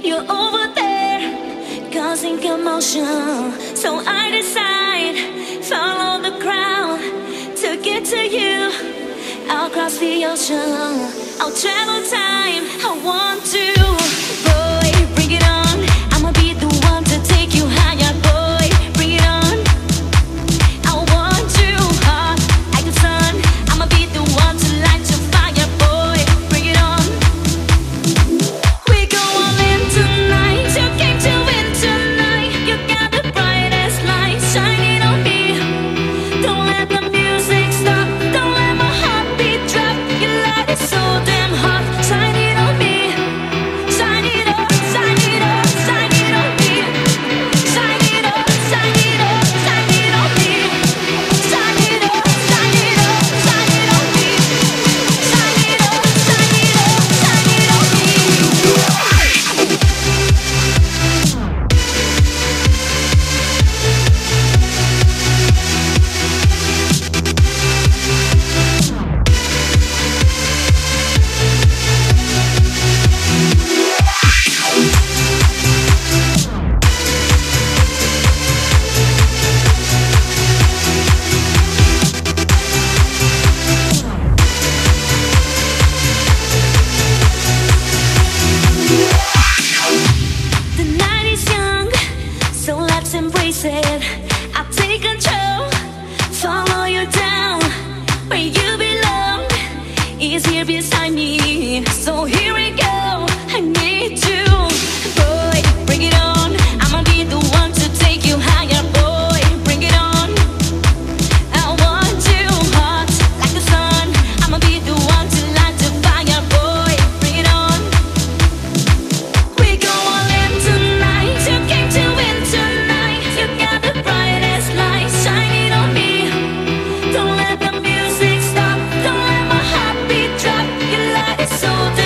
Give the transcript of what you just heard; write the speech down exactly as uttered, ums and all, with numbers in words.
You're over there, causing commotion. So I decide, follow the crowd to get to you. I'll cross the ocean, I'll travel time. I want to, boy, bring it on. I'ma be the one to take you higher, boy, bring it on. I want you hot like the sun. I'ma be the one to light your fire, boy, bring it on. We go all in tonight. You came to win tonight. You got the brightest light shining on me. Don't let the music stop. Don't let my heartbeat drop. Your light is so damn hot. Shine it on me. Shine it up, shine it up, shine it on me. Shine it up, shine it up, shine it on me. Shine it up, shine it up, shine it on me. Shine it up, shine it up, shine it on me. The night is young, so let's embrace it. I'll take control, follow you down. Where you belong is here beside me. So here we go. I need you, boy, bring it on. I'ma be the one to take you higher, boy, bring it on. I want you hot like the sun. I'ma be the one to light the fire, boy, bring it on. We go all in tonight. You came to win tonight. You got the brightest light shining on me. Don't let the music stop. Don't let my heartbeat drop. Your light is so damn